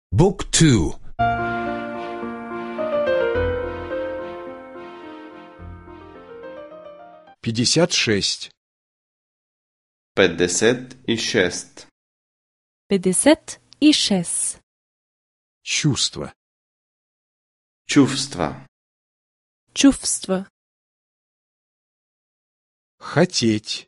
بوك تو. 56. 56. 56. Чувство. Чувства. Чувство. Хотеть.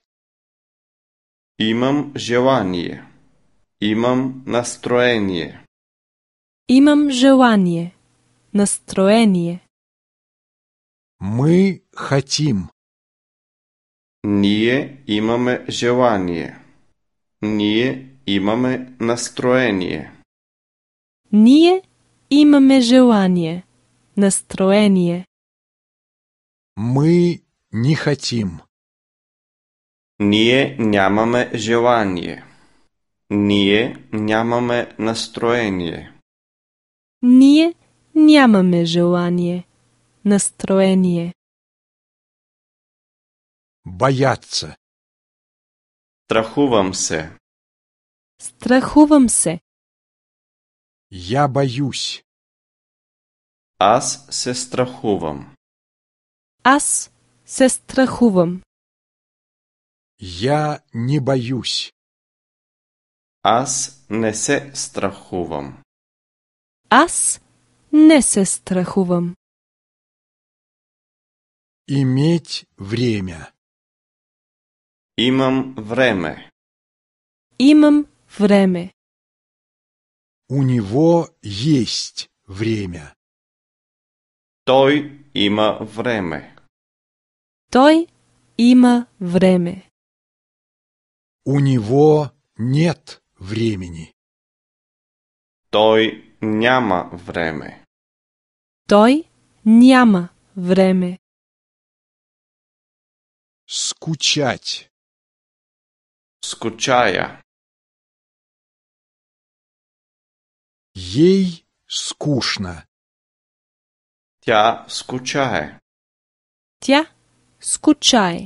Имам желание. Имам настроение. Имам желание. Настроение. Мы хотим. Ние имаме желание. Ние имаме настроение. Ние имаме желание. Настроение. Мы не хотим. Ние нямаме желание. Ние нямаме настроение. Ние нямаме желание. Настроение. Бояться. Страхувам се. Страхувам се. Я боюсь. Аз се страхувам. Аз се страхувам. Я не боюсь. Аз не се страхувам. Аз не се страхувам. Иметь время. Имам време. Имам време. У него есть время. Той има време. Той има време. У него нет времени. Той няма време. Той няма време. Скучать. Скучая. Ей скучно. Тя скучае. Тя скучае.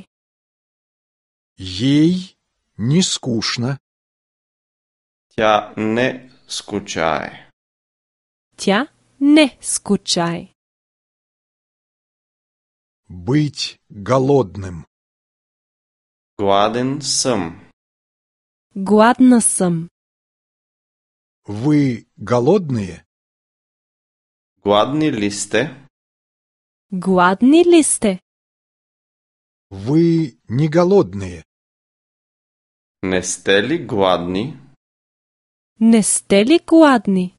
Ей не скучно. Тя не скучае. Тя не скучае. Быть голодным. Гладен съм. Гладна съм. Вы голодные? Гладни ли сте? Гладни ли сте? Вы не голодные? Не сте ли гладни? Не сте ли гладни?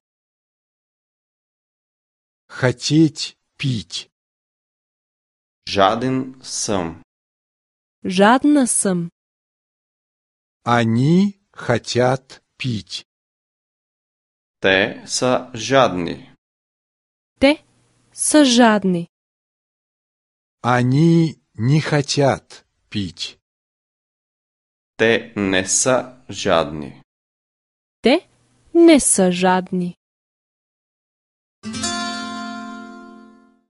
Хотеть пить. Жаден съм. Жадна съм. Они хотят пить. Те са жадни. Те са жадни. Они не хотят пить. Те не са жадни. Те не са жадни.